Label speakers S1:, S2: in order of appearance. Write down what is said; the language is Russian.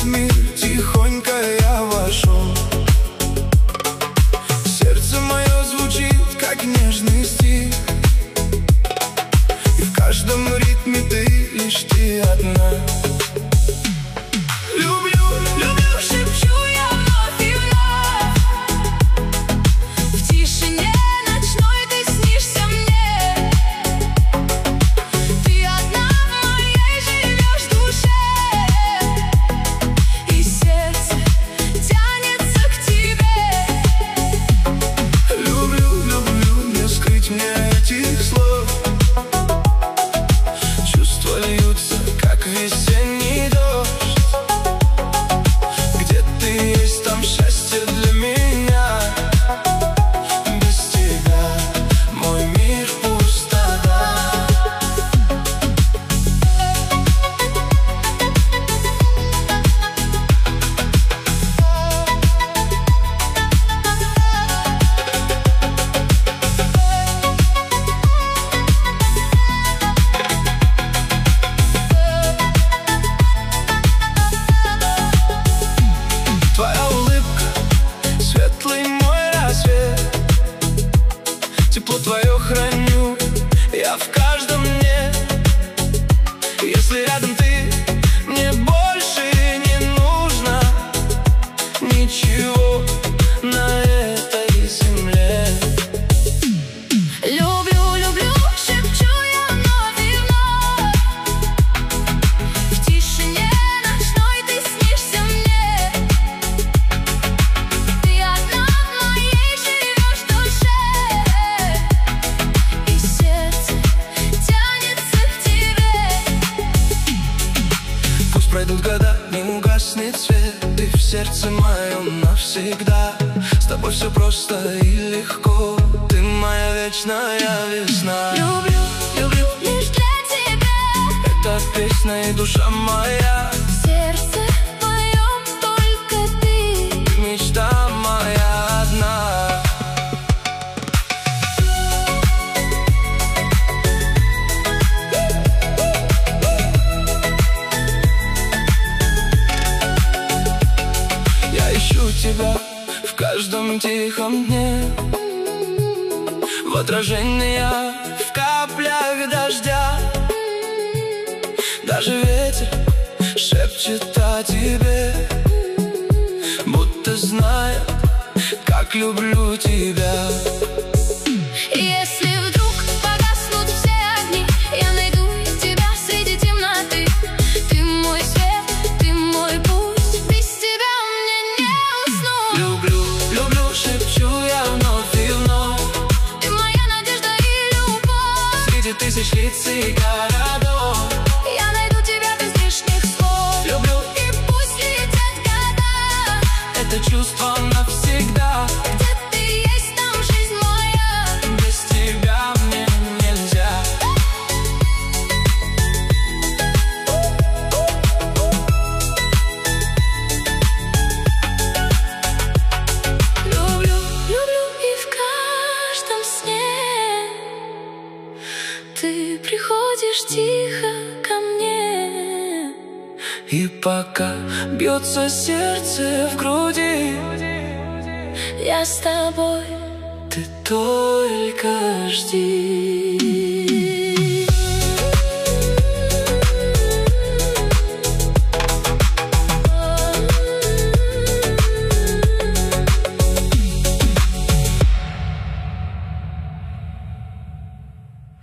S1: этот мир тихонько я вошел. Сердце мое звучит, как нежный стих, и в каждом ритме ты лишь ты одна. Люблю, люблю, шепчу я вновь и вновь. В тишине ночной ты снишься мне. Ты одна в моей живешь душе, и сердце тянется к тебе. Люблю, люблю, не скрыть мне этих слов. Чувства льются, как весенний дождь. Где ты есть, там счастье для меня. Без тебя мой мир пустота. Твоя улыбка, светлый мой рассвет. Тепло твое храню я в каждом дне. Если рядом ты, мне больше не нужно ничего на этой земле. Люблю, люблю, шепчу я вновь и вновь. В тишине ночной ты снишься мне. Ты одна в моей живешь душе, и сердце тянется к тебе. Пусть пройдут года, не угаснет свет, ты в сердце моем навсегда. С тобой все просто и легко, ты моя вечная весна. Люблю, люблю лишь для тебя. Это песня и душа моя. В сердце моем только ты, мечта моя одна. Я ищу тебя в каждом тихом дне, в отражениях, в каплях дождя. Даже ветер шепчет о тебе, будто знает, как люблю тебя. Если вдруг погаснут все огни, я найду тебя среди темноты. Ты мой свет, ты мой путь, без тебя мне не уснуть. Люблю, люблю, шепчу я вновь и вновь. Ты моя надежда и любовь. Среди тысяч лиц и городов я найду тебя без лишних слов. Люблю, и пусть летят года, это чувство навсегда. Где ты есть, там жизнь моя. Без тебя мне нельзя. Люблю, люблю, и в каждом сне ты приходишь тихо ко мне. И пока бьется сердце в груди, я с тобой, ты только жди.